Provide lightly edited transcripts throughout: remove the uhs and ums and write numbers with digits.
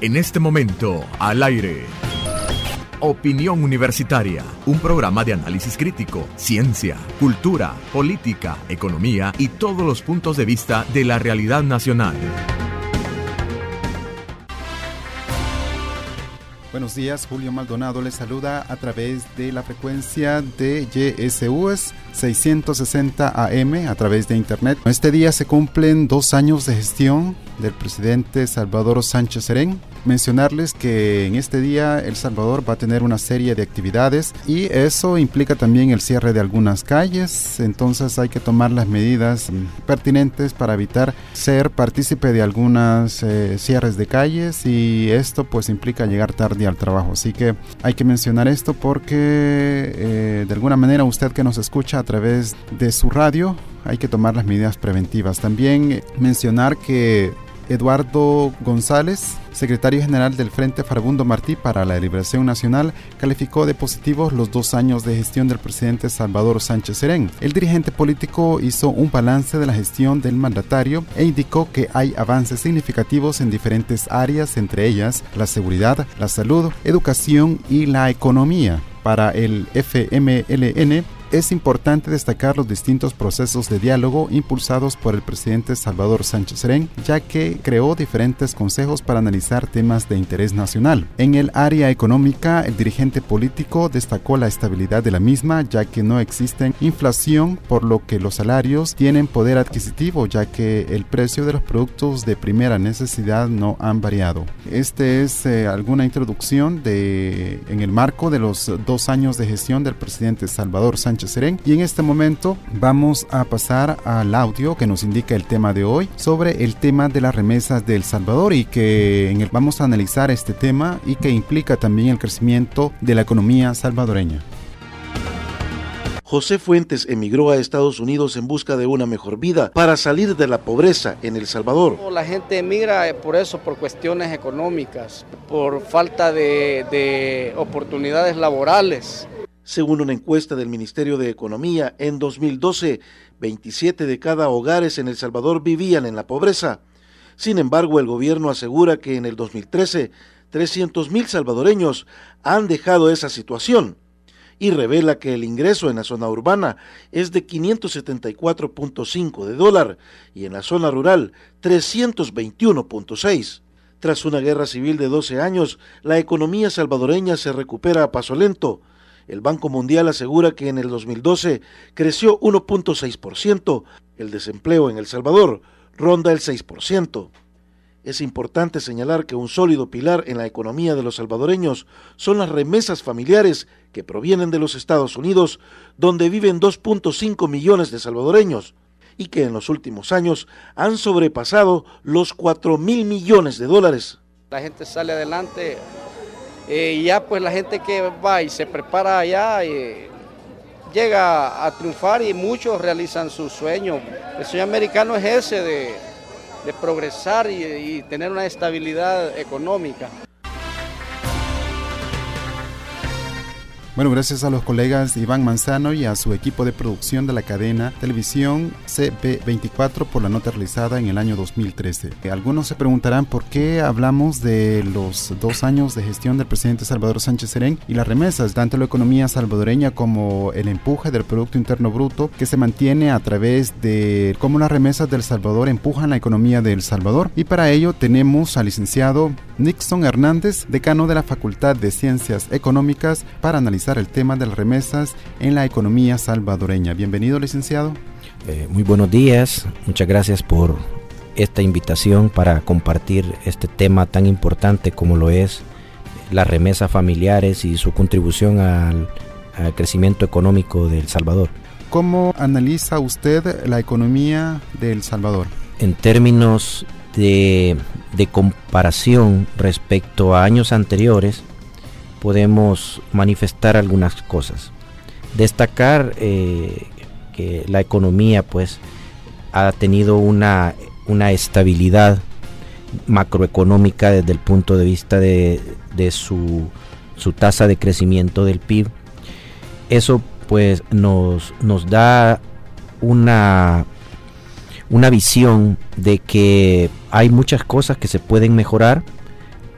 En este momento, al aire. Opinión Universitaria, un programa de análisis crítico, ciencia, cultura, política, economía y todos los puntos de vista de la realidad nacional. Buenos días, Julio Maldonado les saluda a través de la frecuencia de YSUS 660 AM a través de internet. Este día se cumplen 2 años de gestión del presidente Salvador Sánchez Serén. Mencionarles que en este día El Salvador va a tener una serie de actividades y eso implica también el cierre de algunas calles, entonces hay que tomar las medidas pertinentes para evitar ser partícipe de algunas cierres de calles, y esto pues implica llegar tarde al trabajo, así que hay que mencionar esto porque de alguna manera usted que nos escucha a través de su radio, hay que tomar las medidas preventivas. También mencionar que Eduardo González, secretario general del Frente Farabundo Martí para la Liberación Nacional, calificó de positivos los 2 años de gestión del presidente Salvador Sánchez Serén. El dirigente político hizo un balance de la gestión del mandatario e indicó que hay avances significativos en diferentes áreas, entre ellas la seguridad, la salud, educación y la economía. Para el FMLN, es importante destacar los distintos procesos de diálogo impulsados por el presidente Salvador Sánchez Serén, ya que creó diferentes consejos para analizar temas de interés nacional. En el área económica, el dirigente político destacó la estabilidad de la misma, ya que no existe inflación, por lo que los salarios tienen poder adquisitivo, ya que el precio de los productos de primera necesidad no han variado. Este es alguna introducción en el marco de los 2 años de gestión del presidente Salvador Sánchez Serén, y en este momento vamos a pasar al audio que nos indica el tema de hoy sobre el tema de las remesas de El Salvador, y que vamos a analizar este tema y que implica también el crecimiento de la economía salvadoreña. José Fuentes emigró a Estados Unidos en busca de una mejor vida para salir de la pobreza en El Salvador. La gente emigra por cuestiones económicas, por falta de oportunidades laborales. Según una encuesta del Ministerio de Economía, en 2012, 27 de cada hogares en El Salvador vivían en la pobreza. Sin embargo, el gobierno asegura que en el 2013, 300,000 salvadoreños han dejado esa situación, y revela que el ingreso en la zona urbana es de $574.5 y en la zona rural 321.6. Tras una guerra civil de 12 años, la economía salvadoreña se recupera a paso lento. El Banco Mundial asegura que en el 2012 creció 1.6%, el desempleo en El Salvador ronda el 6%. Es importante señalar que un sólido pilar en la economía de los salvadoreños son las remesas familiares que provienen de los Estados Unidos, donde viven 2.5 millones de salvadoreños, y que en los últimos años han sobrepasado los $4,000 millones. La gente sale adelante. Y ya pues la gente que va y se prepara allá llega a triunfar, y muchos realizan su sueño. El sueño americano es ese de progresar y tener una estabilidad económica. Bueno, gracias a los colegas Iván Manzano y a su equipo de producción de la cadena televisión CB24 por la nota realizada en el año 2013. Algunos se preguntarán por qué hablamos de los 2 años de gestión del presidente Salvador Sánchez Serén y las remesas, tanto la economía salvadoreña como el empuje del Producto Interno Bruto que se mantiene a través de cómo las remesas del Salvador empujan la economía de El Salvador. Y para ello tenemos al licenciado Nixon Hernández, decano de la Facultad de Ciencias Económicas, para analizar el tema de las remesas en la economía salvadoreña. Bienvenido, licenciado. Muy buenos días, muchas gracias por esta invitación para compartir este tema tan importante como lo es las remesas familiares y su contribución al crecimiento económico de El Salvador. ¿Cómo analiza usted la economía de El Salvador? En términos de comparación respecto a años anteriores, podemos manifestar algunas cosas. Destacar que la economía pues ha tenido una estabilidad macroeconómica desde el punto de vista de su tasa de crecimiento del PIB. Eso pues nos da una visión de que hay muchas cosas que se pueden mejorar,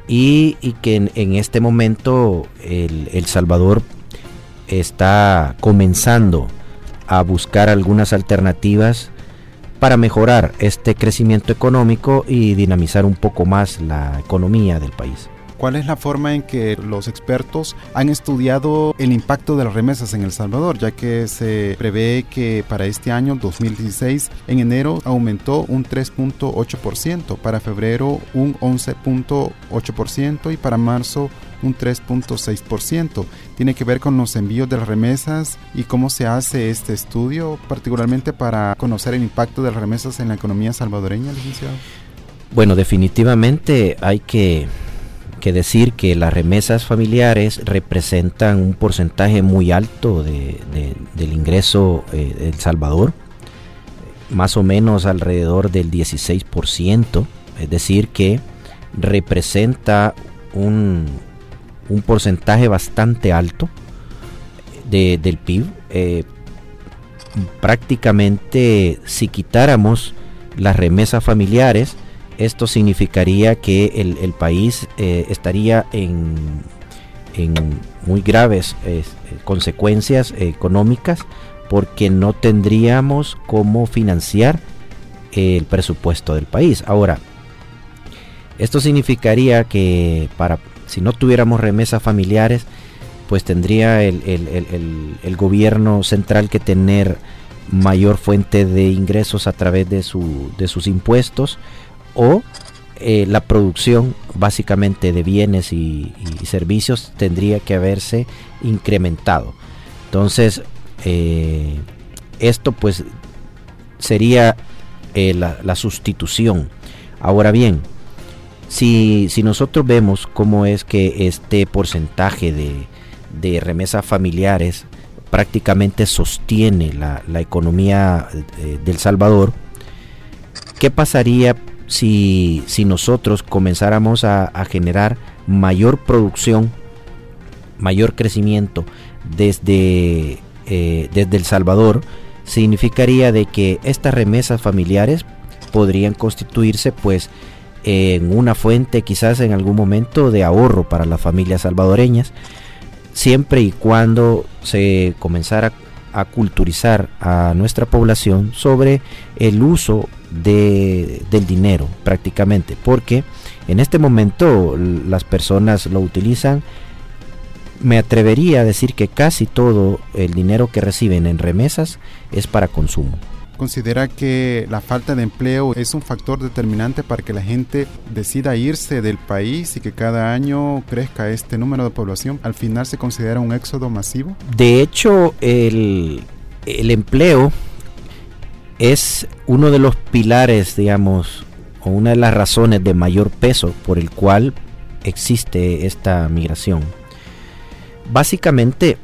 y que en este momento El Salvador está comenzando a buscar algunas alternativas para mejorar este crecimiento económico y dinamizar un poco más la economía del país. ¿Cuál es la forma en que los expertos han estudiado el impacto de las remesas en El Salvador? Ya que se prevé que para este año 2016, en enero aumentó un 3.8%, para febrero un 11.8% y para marzo un 3.6%. ¿Tiene que ver con los envíos de las remesas y cómo se hace este estudio, particularmente para conocer el impacto de las remesas en la economía salvadoreña, licenciado? Bueno, definitivamente hay que decir que las remesas familiares representan un porcentaje muy alto del ingreso de El Salvador, más o menos alrededor del 16%, es decir que representa un porcentaje bastante alto del PIB. Prácticamente, si quitáramos las remesas familiares, esto significaría que el país estaría en muy graves consecuencias económicas, porque no tendríamos cómo financiar el presupuesto del país. Ahora, esto significaría que si no tuviéramos remesas familiares, pues tendría el gobierno central que tener mayor fuente de ingresos a través de sus impuestos, o la producción básicamente de bienes y servicios tendría que haberse incrementado. Entonces esto pues sería la sustitución. Ahora bien, si nosotros vemos cómo es que este porcentaje de remesas familiares prácticamente sostiene la economía de El Salvador, ¿qué pasaría si nosotros comenzáramos a generar mayor producción, mayor crecimiento desde El Salvador? Significaría de que estas remesas familiares podrían constituirse pues en una fuente, quizás en algún momento, de ahorro para las familias salvadoreñas, siempre y cuando se comenzara a culturizar a nuestra población sobre el uso del dinero, prácticamente, porque en este momento las personas lo utilizan. Me atrevería a decir que casi todo el dinero que reciben en remesas es para consumo. ¿Considera que la falta de empleo es un factor determinante para que la gente decida irse del país y que cada año crezca este número de población? ¿Al final se considera un éxodo masivo? De hecho, el empleo es uno de los pilares, digamos, o una de las razones de mayor peso por el cual existe esta migración. Básicamente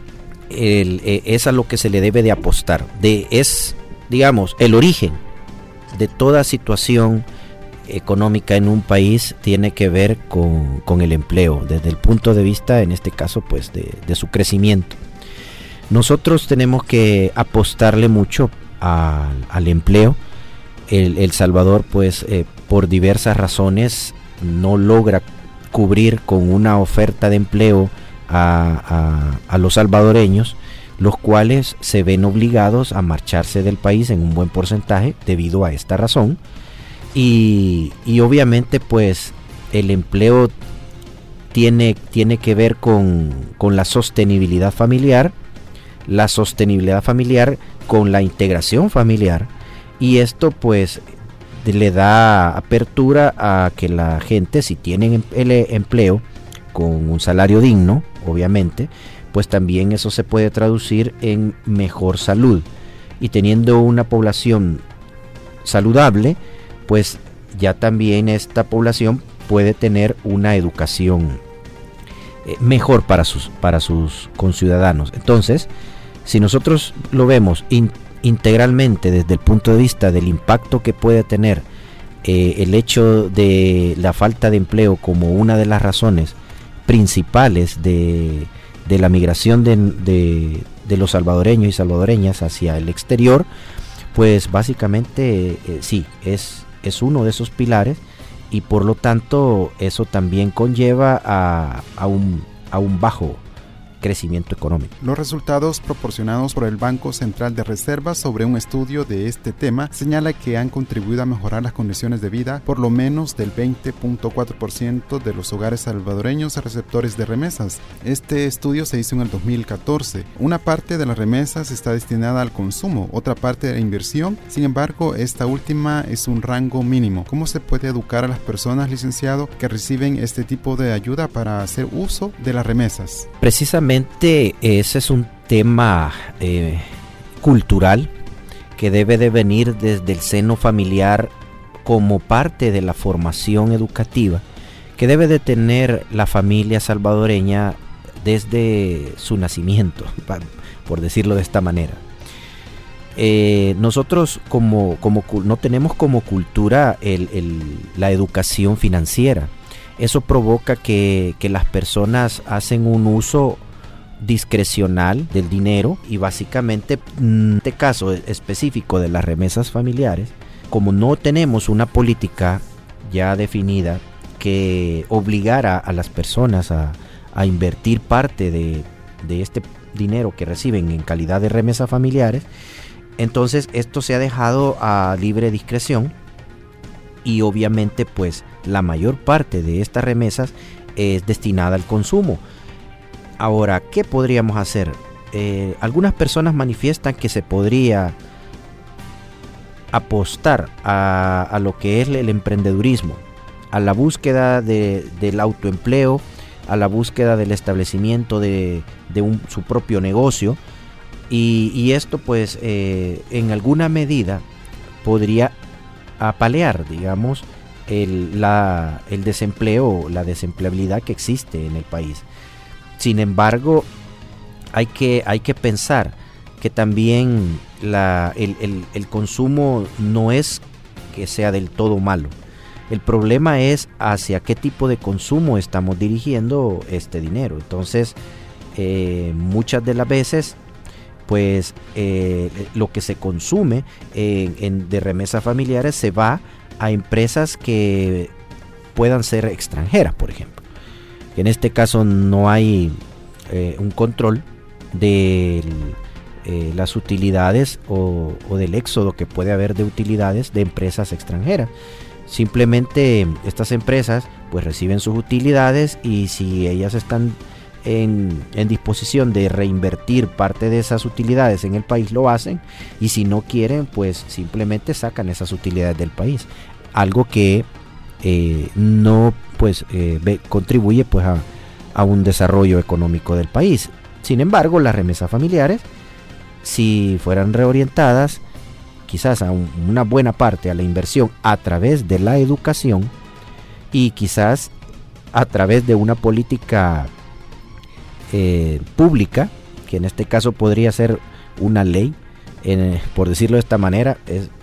es a lo que se le debe de apostar. Es, digamos, el origen de toda situación económica en un país tiene que ver con el empleo, desde el punto de vista, en este caso, pues de su crecimiento. Nosotros tenemos que apostarle mucho al empleo. El Salvador, pues, por diversas razones no logra cubrir con una oferta de empleo a los salvadoreños, los cuales se ven obligados a marcharse del país en un buen porcentaje debido a esta razón. Y obviamente pues el empleo tiene que ver con la sostenibilidad familiar con la integración familiar, y esto pues le da apertura a que la gente, si tienen el empleo con un salario digno, obviamente, pues también eso se puede traducir en mejor salud, y teniendo una población saludable, pues ya también esta población puede tener una educación mejor para sus conciudadanos. Entonces, si nosotros lo vemos integralmente desde el punto de vista del impacto que puede tener el hecho de la falta de empleo como una de las razones principales de la migración de los salvadoreños y salvadoreñas hacia el exterior, pues básicamente sí, es uno de esos pilares, y por lo tanto eso también conlleva a un bajo crecimiento económico. Los resultados proporcionados por el Banco Central de Reserva sobre un estudio de este tema señala que han contribuido a mejorar las condiciones de vida por lo menos del 20.4% de los hogares salvadoreños receptores de remesas. Este estudio se hizo en el 2014. Una parte de las remesas está destinada al consumo, otra parte a la inversión. Sin embargo, esta última es un rango mínimo. ¿Cómo se puede educar a las personas, licenciado, que reciben este tipo de ayuda para hacer uso de las remesas? Precisamente ese es un tema cultural que debe de venir desde el seno familiar como parte de la formación educativa que debe de tener la familia salvadoreña desde su nacimiento, por decirlo de esta manera. Nosotros no tenemos como cultura la educación financiera. Eso provoca que las personas hacen un uso discrecional del dinero y básicamente en este caso específico de las remesas familiares, como no tenemos una política ya definida que obligara a las personas a invertir parte de este dinero que reciben en calidad de remesas familiares, entonces esto se ha dejado a libre discreción y obviamente pues la mayor parte de estas remesas es destinada al consumo. Ahora, ¿qué podríamos hacer? Algunas personas manifiestan que se podría apostar a lo que es el emprendedurismo, a la búsqueda del autoempleo, a la búsqueda del establecimiento de su propio negocio, y esto pues en alguna medida podría apalear, digamos, el desempleo, la desempleabilidad que existe en el país. Sin embargo, hay que pensar que también el consumo no es que sea del todo malo. El problema es hacia qué tipo de consumo estamos dirigiendo este dinero. Entonces, muchas de las veces, pues lo que se consume de remesas familiares se va a empresas que puedan ser extranjeras, por ejemplo. En este caso no hay un control de las utilidades o del éxodo que puede haber de utilidades de empresas extranjeras. Simplemente estas empresas pues reciben sus utilidades y si ellas están en disposición de reinvertir parte de esas utilidades en el país lo hacen, y si no quieren pues simplemente sacan esas utilidades del país, algo que no pues contribuye pues a un desarrollo económico del país. Sin embargo, las remesas familiares, si fueran reorientadas quizás a una buena parte a la inversión a través de la educación y quizás a través de una política pública, que en este caso podría ser una ley, por decirlo de esta manera,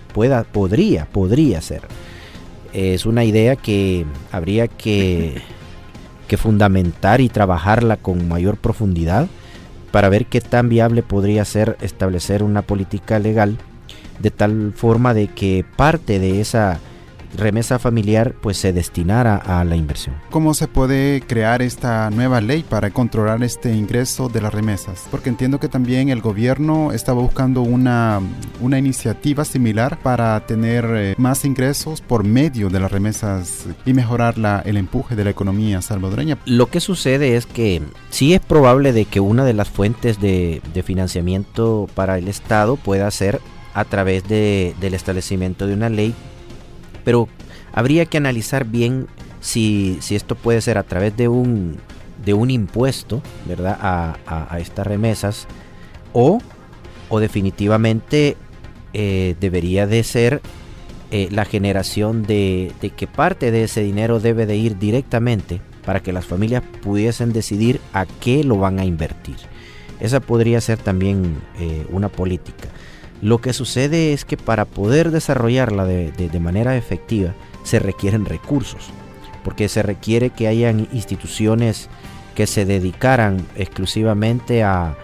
podría ser. Es una idea que habría que fundamentar y trabajarla con mayor profundidad para ver qué tan viable podría ser establecer una política legal de tal forma de que parte de esa remesa familiar pues se destinara a la inversión. ¿Cómo se puede crear esta nueva ley para controlar este ingreso de las remesas? Porque entiendo que también el gobierno estaba buscando una iniciativa similar para tener más ingresos por medio de las remesas y mejorar el empuje de la economía salvadoreña. Lo que sucede es que sí es probable de que una de las fuentes de financiamiento para el Estado pueda ser a través del establecimiento de una ley, pero habría que analizar bien si esto puede ser a través de un impuesto, ¿verdad?, a estas remesas, o definitivamente debería de ser la generación de que parte de ese dinero debe de ir directamente para que las familias pudiesen decidir a qué lo van a invertir. Esa podría ser también una política. Lo que sucede es que para poder desarrollarla de manera efectiva se requieren recursos, porque se requiere que hayan instituciones que se dedicaran exclusivamente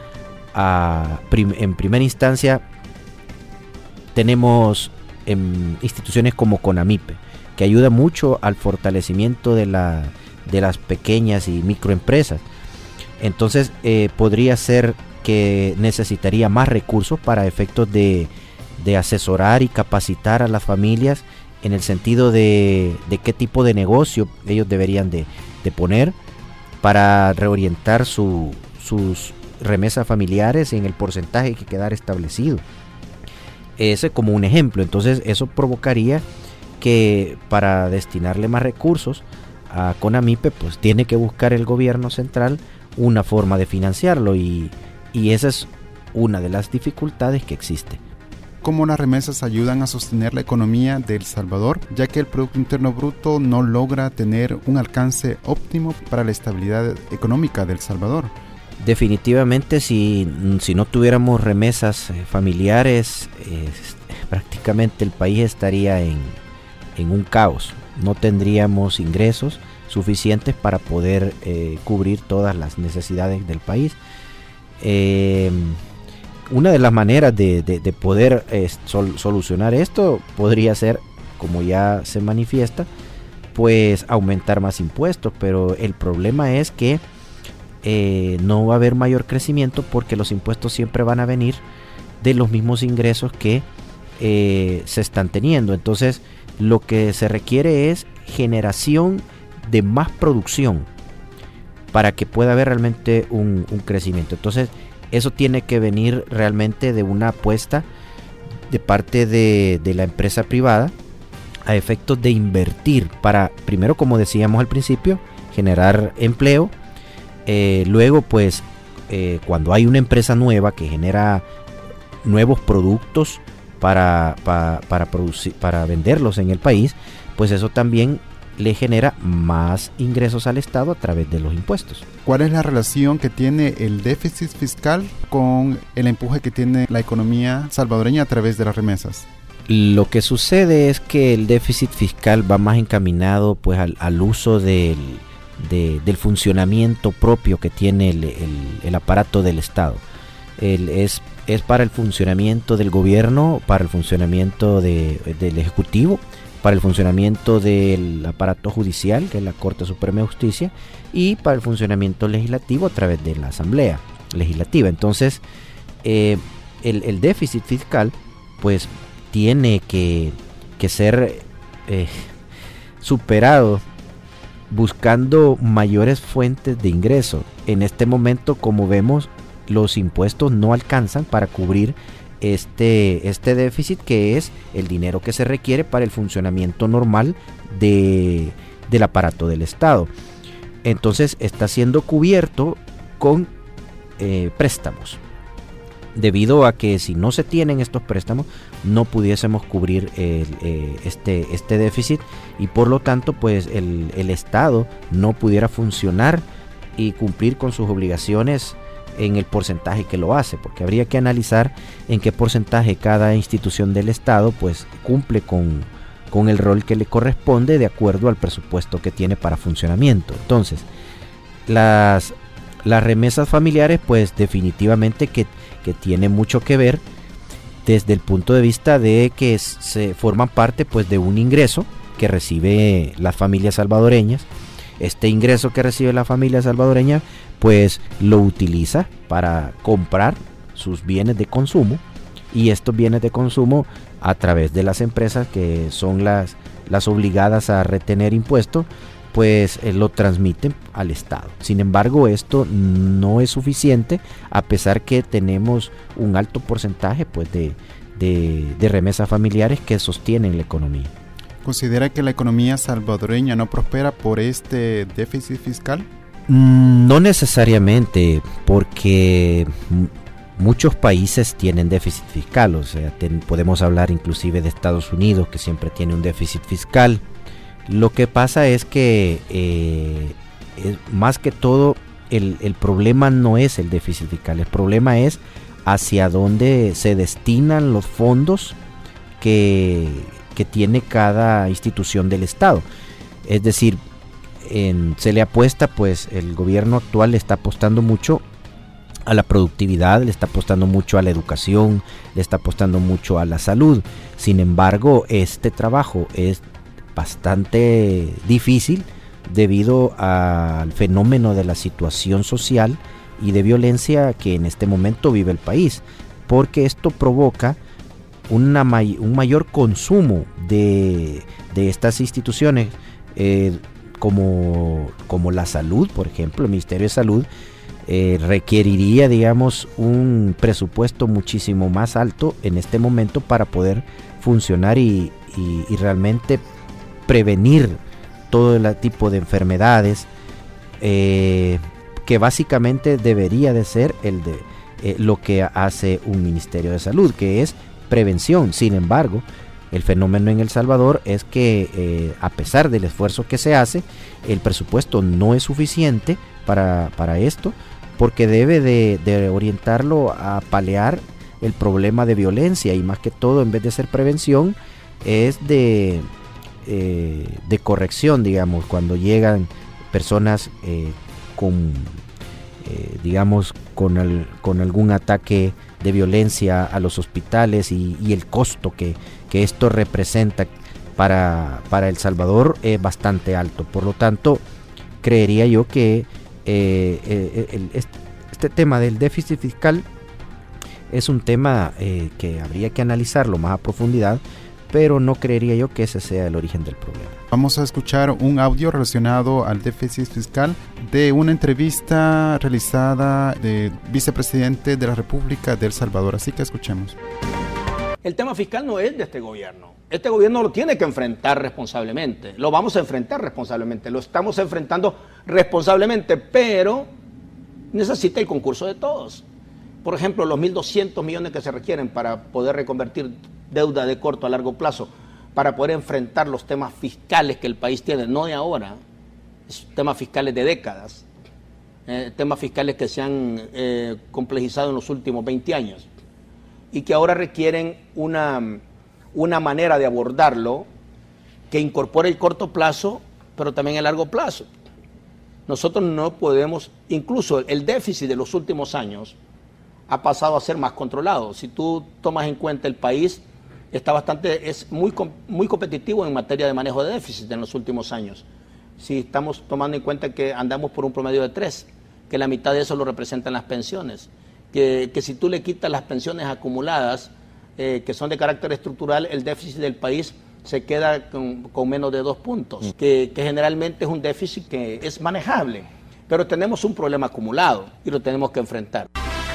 en primera instancia tenemos instituciones como CONAMIPE. que ayuda mucho al fortalecimiento de las pequeñas y microempresas. Entonces podría ser que necesitaría más recursos para efectos de asesorar y capacitar a las familias en el sentido de qué tipo de negocio ellos deberían de poner para reorientar sus remesas familiares en el porcentaje que quedara establecido. Ese como un ejemplo. Entonces eso provocaría que para destinarle más recursos a CONAMIPE, pues tiene que buscar el gobierno central una forma de financiarlo, y esa es una de las dificultades que existe. ¿Cómo las remesas ayudan a sostener la economía de El Salvador, ya que el Producto Interno Bruto no logra tener un alcance óptimo para la estabilidad económica de El Salvador? Definitivamente, si no tuviéramos remesas familiares, prácticamente el país estaría en un caos. No tendríamos ingresos suficientes para poder cubrir todas las necesidades del país. Una de las maneras de poder solucionar esto podría ser, como ya se manifiesta, pues aumentar más impuestos, pero el problema es que no va a haber mayor crecimiento, porque los impuestos siempre van a venir de los mismos ingresos que se están teniendo. Entonces lo que se requiere es generación de más producción para que pueda haber realmente un crecimiento. Entonces eso tiene que venir realmente de una apuesta de parte de la empresa privada a efectos de invertir para, primero, como decíamos al principio, generar empleo. Luego pues cuando hay una empresa nueva que genera nuevos productos para producir, para venderlos en el país, pues eso también le genera más ingresos al Estado a través de los impuestos. ¿Cuál es la relación que tiene el déficit fiscal con el empuje que tiene la economía salvadoreña a través de las remesas? Lo que sucede es que el déficit fiscal va más encaminado pues al uso del funcionamiento propio que tiene el aparato del Estado. Es para el funcionamiento del gobierno, para el funcionamiento del Ejecutivo, para el funcionamiento del aparato judicial, que es la Corte Suprema de Justicia, y para el funcionamiento legislativo a través de la Asamblea Legislativa. Entonces el déficit fiscal pues tiene que ser superado buscando mayores fuentes de ingreso. En este momento, como vemos, los impuestos no alcanzan para cubrir este déficit, que es el dinero que se requiere para el funcionamiento normal del aparato del Estado. Entonces está siendo cubierto con préstamos, debido a que si no se tienen estos préstamos no pudiésemos cubrir este déficit, y por lo tanto pues el Estado no pudiera funcionar y cumplir con sus obligaciones en el porcentaje que lo hace, porque habría que analizar en qué porcentaje cada institución del Estado pues cumple con el rol que le corresponde de acuerdo al presupuesto que tiene para funcionamiento. Entonces las remesas familiares pues definitivamente que tiene mucho que ver desde el punto de vista de que se forman parte pues de un ingreso que recibe las familias salvadoreñas. Este ingreso que recibe la familia salvadoreña pues lo utiliza para comprar sus bienes de consumo, y estos bienes de consumo a través de las empresas, que son las obligadas a retener impuestos, pues lo transmiten al Estado. Sin embargo, esto no es suficiente, a pesar que tenemos un alto porcentaje pues de remesas familiares que sostienen la economía. ¿Considera que la economía salvadoreña no prospera por este déficit fiscal? No necesariamente, porque muchos países tienen déficit fiscal. O sea, podemos hablar inclusive de Estados Unidos, que siempre tiene un déficit fiscal. Lo que pasa es que más que todo el problema no es el déficit fiscal, el problema es hacia dónde se destinan los fondos que tiene cada institución del Estado. Es decir, se le apuesta, pues el gobierno actual le está apostando mucho a la productividad, le está apostando mucho a la educación, le está apostando mucho a la salud. Sin embargo, este trabajo es bastante difícil debido al fenómeno de la situación social y de violencia que en este momento vive el país, porque esto provoca un mayor consumo de estas instituciones como la salud. Por ejemplo, el Ministerio de Salud requeriría, digamos, un presupuesto muchísimo más alto en este momento para poder funcionar y realmente prevenir todo el tipo de enfermedades que básicamente debería de ser lo que hace un Ministerio de Salud, que es prevención. Sin embargo, el fenómeno en El Salvador es que a pesar del esfuerzo que se hace, el presupuesto no es suficiente para esto, porque debe de orientarlo a paliar el problema de violencia, y más que todo, en vez de ser prevención, es de corrección, digamos, cuando llegan personas con algún ataque de violencia a los hospitales y el costo que esto representa para El Salvador es bastante alto. Por lo tanto, creería yo que este tema del déficit fiscal es un tema que habría que analizarlo más a profundidad, pero no creería yo que ese sea el origen del problema. Vamos a escuchar un audio relacionado al déficit fiscal de una entrevista realizada del vicepresidente de la República de El Salvador, así que escuchemos. El tema fiscal no es de este gobierno. Este gobierno lo tiene que enfrentar responsablemente. Lo vamos a enfrentar responsablemente. Lo estamos enfrentando responsablemente, pero necesita el concurso de todos. Por ejemplo, los 1.200 millones que se requieren para poder reconvertir deuda de corto a largo plazo, para poder enfrentar los temas fiscales que el país tiene, no de ahora, temas fiscales de décadas, temas fiscales que se han complejizado en los últimos 20 años y que ahora requieren una manera de abordarlo que incorpore el corto plazo, pero también el largo plazo. Nosotros no podemos, incluso el déficit de los últimos años ha pasado a ser más controlado. Si tú tomas en cuenta el país, es muy competitivo en materia de manejo de déficit en los últimos años. Si estamos tomando en cuenta que andamos por un promedio de 3, que la mitad de eso lo representan las pensiones, que si tú le quitas las pensiones acumuladas, que son de carácter estructural, el déficit del país se queda con menos de 2 puntos, que generalmente es un déficit que es manejable, pero tenemos un problema acumulado y lo tenemos que enfrentar.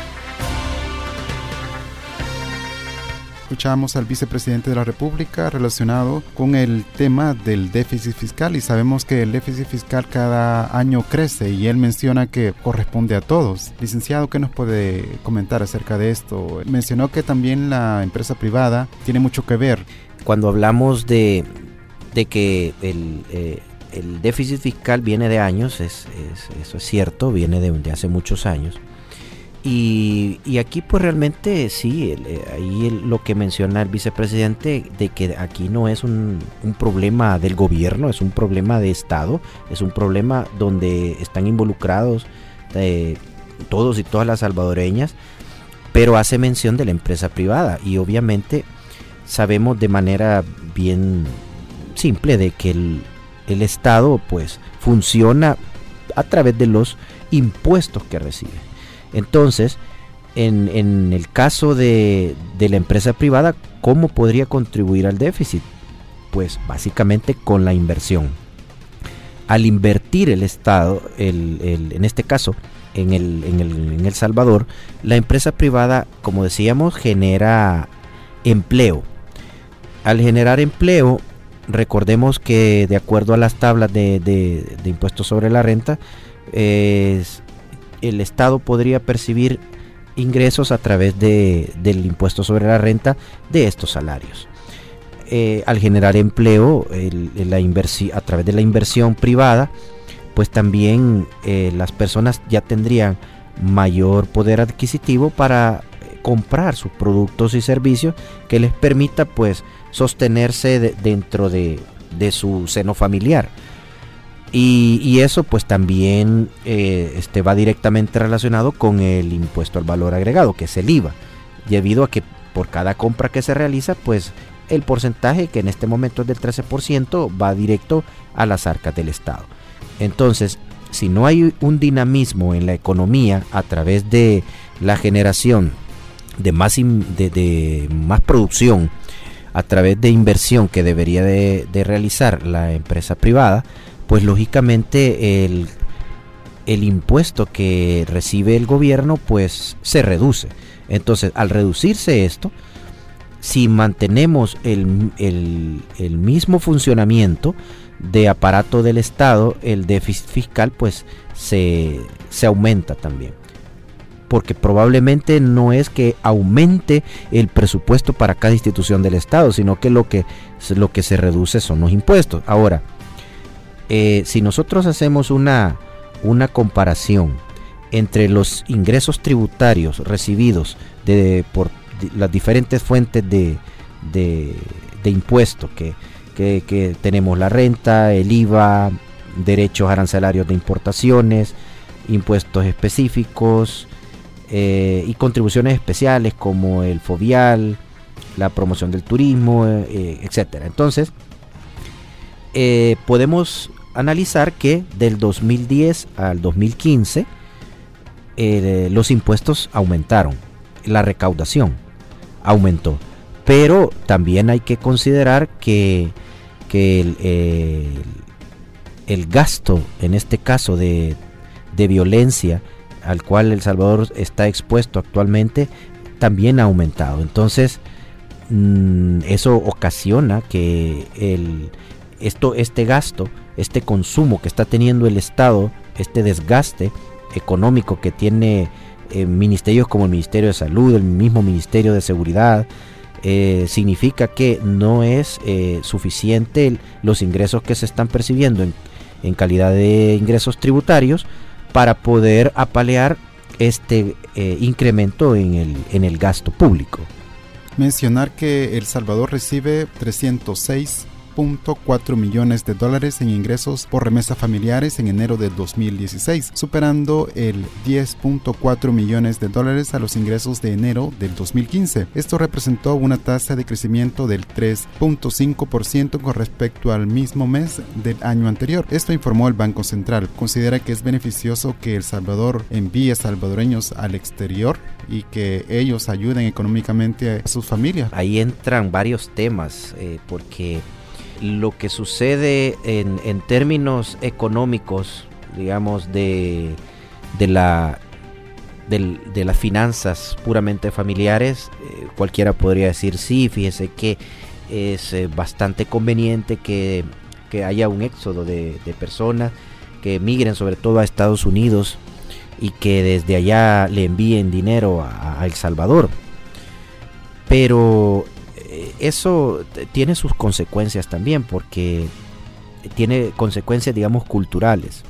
Escuchamos al vicepresidente de la República relacionado con el tema del déficit fiscal, y sabemos que el déficit fiscal cada año crece y él menciona que corresponde a todos. Licenciado, ¿qué nos puede comentar acerca de esto? Mencionó que también la empresa privada tiene mucho que ver. Cuando hablamos de que el déficit fiscal viene de años, eso es cierto, viene de hace muchos años. Y aquí pues realmente sí, ahí lo que menciona el vicepresidente, de que aquí no es un problema del gobierno, es un problema de Estado, es un problema donde están involucrados todos y todas las salvadoreñas, pero hace mención de la empresa privada, y obviamente sabemos de manera bien simple de que el Estado pues funciona a través de los impuestos que recibe. Entonces, en el caso de la empresa privada, ¿cómo podría contribuir al déficit? Pues básicamente con la inversión. Al invertir el Estado, en este caso, en El Salvador, la empresa privada, como decíamos, genera empleo. Al generar empleo, recordemos que de acuerdo a las tablas de impuestos sobre la renta, el Estado podría percibir ingresos a través del impuesto sobre la renta de estos salarios. Al generar empleo a través de la inversión privada, pues también las personas ya tendrían mayor poder adquisitivo para comprar sus productos y servicios que les permita pues sostenerse dentro de su seno familiar. Y eso pues también va directamente relacionado con el impuesto al valor agregado, que es el IVA, debido a que por cada compra que se realiza pues el porcentaje, que en este momento es del 13%, va directo a las arcas del Estado. Entonces, si no hay un dinamismo en la economía a través de la generación de más producción, a través de inversión que debería de realizar la empresa privada, pues lógicamente el impuesto que recibe el gobierno pues se reduce. Entonces, al reducirse esto, si mantenemos el mismo funcionamiento de aparato del Estado, el déficit fiscal pues se aumenta también, porque probablemente no es que aumente el presupuesto para cada institución del Estado, sino que lo que se reduce son los impuestos. Ahora, si nosotros hacemos una comparación entre los ingresos tributarios recibidos por las diferentes fuentes de impuestos que tenemos, la renta, el IVA, derechos arancelarios de importaciones, impuestos específicos y contribuciones especiales como el FOVIAL, la promoción del turismo, etcétera. Entonces, podemos analizar que del 2010 al 2015 los impuestos aumentaron, la recaudación aumentó, pero también hay que considerar que el gasto, en este caso de violencia al cual El Salvador está expuesto actualmente, también ha aumentado. Entonces eso ocasiona que este gasto, este consumo que está teniendo el Estado, este desgaste económico que tiene ministerios como el Ministerio de Salud, el mismo Ministerio de Seguridad, significa que no es suficiente los ingresos que se están percibiendo en calidad de ingresos tributarios para poder apalear este incremento en el gasto público. Mencionar que El Salvador recibe 306.4 millones de dólares en ingresos por remesas familiares en enero de 2016, superando el 10.4 millones de dólares a los ingresos de enero del 2015. Esto representó una tasa de crecimiento del 3.5% con respecto al mismo mes del año anterior. Esto informó el Banco Central. Considera que es beneficioso que El Salvador envíe salvadoreños al exterior y que ellos ayuden económicamente a sus familias. Ahí entran varios temas, porque lo que sucede en términos económicos, digamos, de las finanzas puramente familiares, cualquiera podría decir, sí, fíjese que es bastante conveniente que haya un éxodo de personas que migren sobre todo a Estados Unidos y que desde allá le envíen dinero a El Salvador. Pero eso tiene sus consecuencias también, porque tiene consecuencias, digamos, culturales.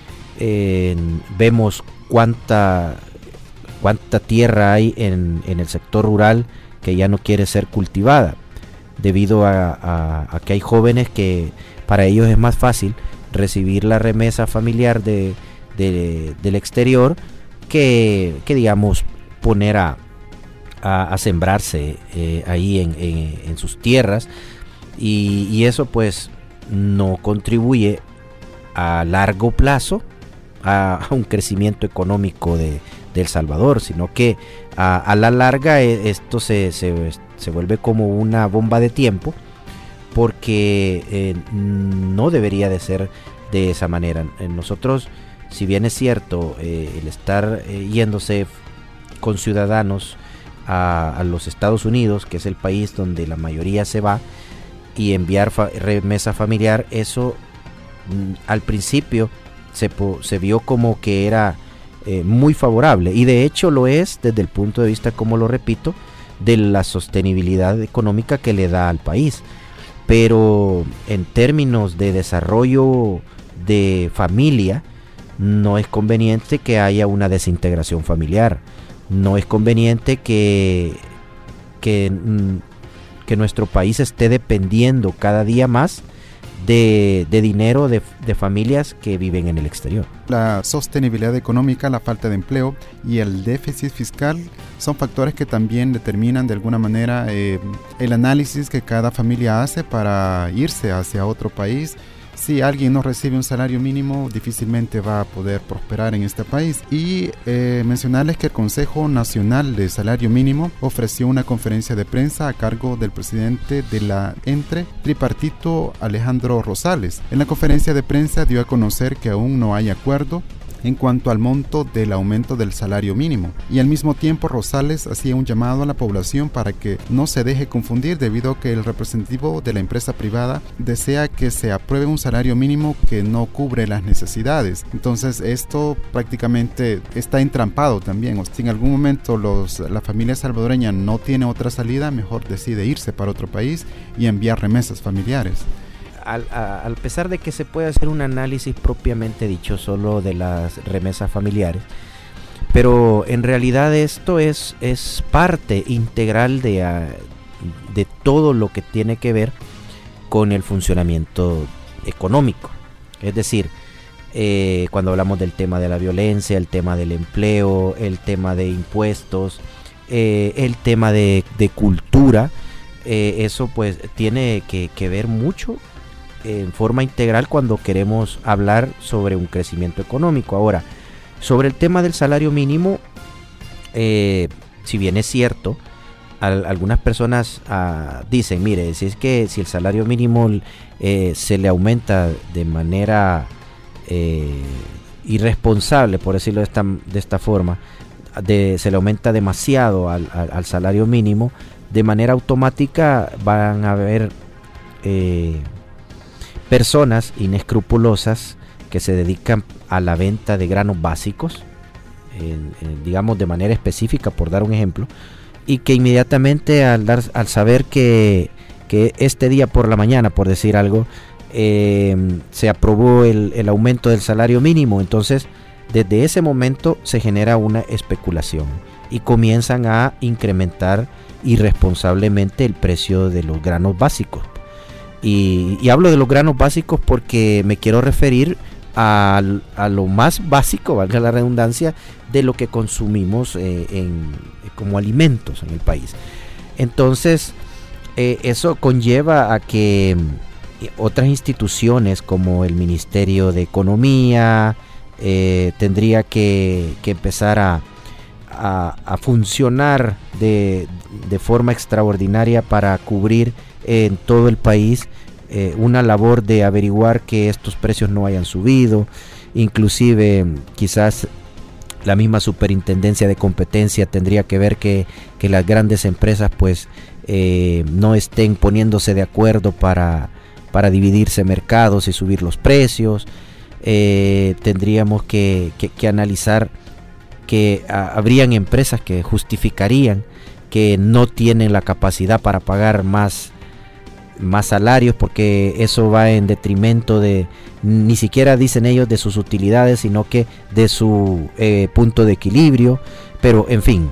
Vemos cuánta tierra hay en el sector rural que ya no quiere ser cultivada, debido a que hay jóvenes que para ellos es más fácil recibir la remesa familiar del exterior que digamos poner a sembrarse ahí en sus tierras, y eso pues no contribuye a largo plazo a un crecimiento económico de El Salvador, sino que a la larga esto se vuelve como una bomba de tiempo, porque no debería de ser de esa manera. Nosotros, si bien es cierto, el estar yéndose con ciudadanos a los Estados Unidos, que es el país donde la mayoría se va, y enviar remesa familiar, eso al principio se vio como que era muy favorable, y de hecho lo es desde el punto de vista, como lo repito, de la sostenibilidad económica que le da al país. Pero en términos de desarrollo de familia, no es conveniente que haya una desintegración familiar. No es conveniente que nuestro país esté dependiendo cada día más de dinero de familias que viven en el exterior. La sostenibilidad económica, la falta de empleo y el déficit fiscal son factores que también determinan de alguna manera el análisis que cada familia hace para irse hacia otro país. Si alguien no recibe un salario mínimo, difícilmente va a poder prosperar en este país. Y mencionarles que el Consejo Nacional de Salario Mínimo ofreció una conferencia de prensa a cargo del presidente de la ENTRE tripartito, Alejandro Rosales. En la conferencia de prensa dio a conocer que aún no hay acuerdo en cuanto al monto del aumento del salario mínimo, y al mismo tiempo Rosales hacía un llamado a la población para que no se deje confundir, debido a que el representativo de la empresa privada desea que se apruebe un salario mínimo que no cubre las necesidades. Entonces esto prácticamente está entrampado también. Si en algún momento la familia salvadoreña no tiene otra salida, mejor decide irse para otro país y enviar remesas familiares. Al pesar de que se puede hacer un análisis propiamente dicho solo de las remesas familiares, pero en realidad esto es parte integral de todo lo que tiene que ver con el funcionamiento económico. Es decir, cuando hablamos del tema de la violencia, el tema del empleo, el tema de impuestos, el tema de cultura, eso pues tiene que ver mucho en forma integral cuando queremos hablar sobre un crecimiento económico. Ahora, sobre el tema del salario mínimo, si bien es cierto, algunas personas dicen, mire, si el salario mínimo se le aumenta de manera irresponsable, por decirlo de esta forma, se le aumenta demasiado al salario mínimo, de manera automática van a haber personas inescrupulosas que se dedican a la venta de granos básicos, digamos de manera específica, por dar un ejemplo, y que inmediatamente al saber que este día por la mañana, por decir algo, se aprobó el aumento del salario mínimo, entonces desde ese momento se genera una especulación y comienzan a incrementar irresponsablemente el precio de los granos básicos. Y hablo de los granos básicos porque me quiero referir a lo más básico, valga la redundancia, de lo que consumimos como alimentos en el país. Entonces, eso conlleva a que otras instituciones como el Ministerio de Economía tendría que empezar a funcionar de forma extraordinaria para cubrir en todo el país una labor de averiguar que estos precios no hayan subido. Inclusive quizás la misma superintendencia de competencia tendría que ver que las grandes empresas pues no estén poniéndose de acuerdo para dividirse mercados y subir los precios. Tendríamos que analizar que habrían empresas que justificarían que no tienen la capacidad para pagar más salarios, porque eso va en detrimento de, ni siquiera dicen ellos de sus utilidades, sino que de su punto de equilibrio. Pero en fin,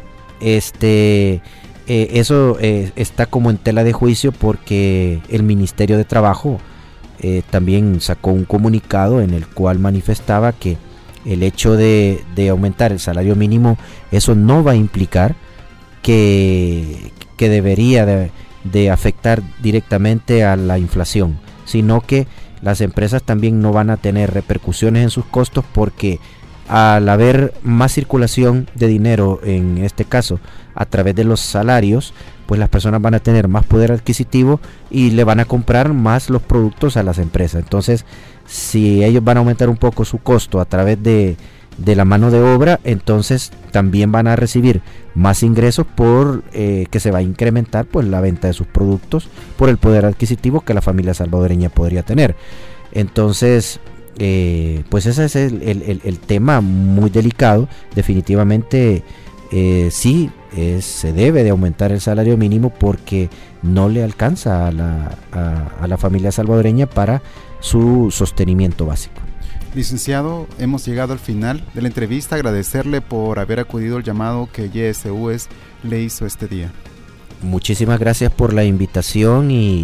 eso está como en tela de juicio, porque el Ministerio de Trabajo también sacó un comunicado en el cual manifestaba que el hecho de aumentar el salario mínimo, eso no va a implicar que debería de afectar directamente a la inflación, sino que las empresas también no van a tener repercusiones en sus costos, porque al haber más circulación de dinero, en este caso a través de los salarios, pues las personas van a tener más poder adquisitivo y le van a comprar más los productos a las empresas. Entonces, si ellos van a aumentar un poco su costo a través de la mano de obra, entonces también van a recibir más ingresos por que se va a incrementar pues la venta de sus productos por el poder adquisitivo que la familia salvadoreña podría tener. Entonces pues ese es el tema muy delicado. Definitivamente sí se debe de aumentar el salario mínimo, porque no le alcanza a la familia salvadoreña para su sostenimiento básico. Licenciado, hemos llegado al final de la entrevista. Agradecerle por haber acudido al llamado que YSUS le hizo este día. Muchísimas gracias por la invitación y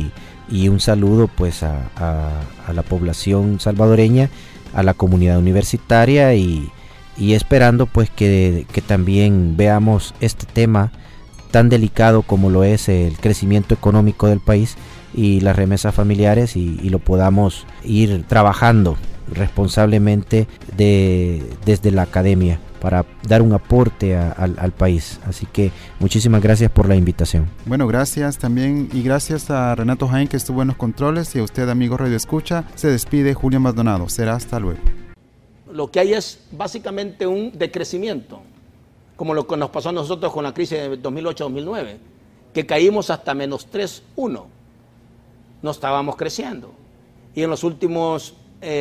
y un saludo pues a la población salvadoreña, a la comunidad universitaria y esperando pues que también veamos este tema tan delicado como lo es el crecimiento económico del país y las remesas familiares y lo podamos ir trabajando responsablemente desde la academia para dar un aporte al país. Así que muchísimas gracias por la invitación. Bueno, gracias también y gracias a Renato Jaén que estuvo en los controles y a usted, amigo Radio Escucha. Se despide Julio Maldonado. Será hasta luego. Lo que hay es básicamente un decrecimiento, como lo que nos pasó a nosotros con la crisis de 2008-2009, que caímos hasta menos 3,1. No estábamos creciendo. Y en los últimos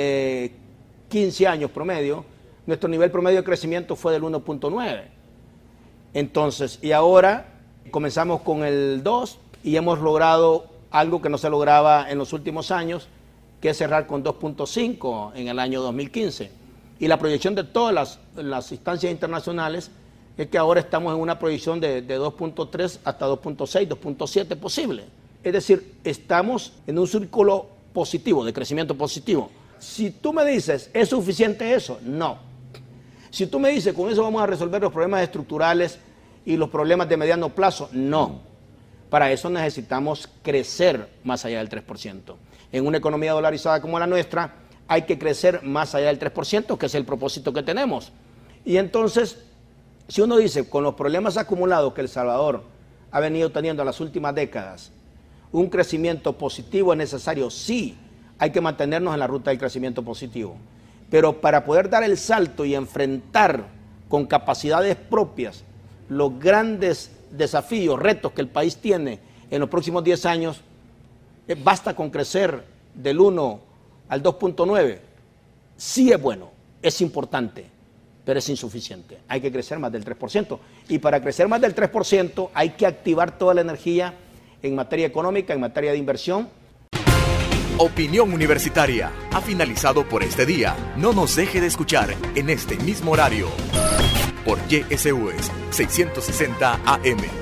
15 años promedio, nuestro nivel promedio de crecimiento fue del 1.9. Entonces, y ahora comenzamos con el 2 y hemos logrado algo que no se lograba en los últimos años, que es cerrar con 2.5 en el año 2015. Y la proyección de todas las instancias internacionales es que ahora estamos en una proyección de 2.3 hasta 2.6, 2.7 posible. Es decir, estamos en un círculo positivo, de crecimiento positivo. Si tú me dices, ¿es suficiente eso? No. Si tú me dices, con eso vamos a resolver los problemas estructurales y los problemas de mediano plazo, no. Para eso necesitamos crecer más allá del 3%. En una economía dolarizada como la nuestra, hay que crecer más allá del 3%, que es el propósito que tenemos. Y entonces, si uno dice, con los problemas acumulados que El Salvador ha venido teniendo en las últimas décadas, un crecimiento positivo es necesario, sí, hay que mantenernos en la ruta del crecimiento positivo. Pero para poder dar el salto y enfrentar con capacidades propias los grandes desafíos, retos que el país tiene en los próximos 10 años, basta con crecer del 1 al 2.9. Sí es bueno, es importante, pero es insuficiente. Hay que crecer más del 3%. Y para crecer más del 3% hay que activar toda la energía en materia económica, en materia de inversión. Opinión Universitaria ha finalizado por este día. No nos deje de escuchar en este mismo horario por YSUS 660 AM.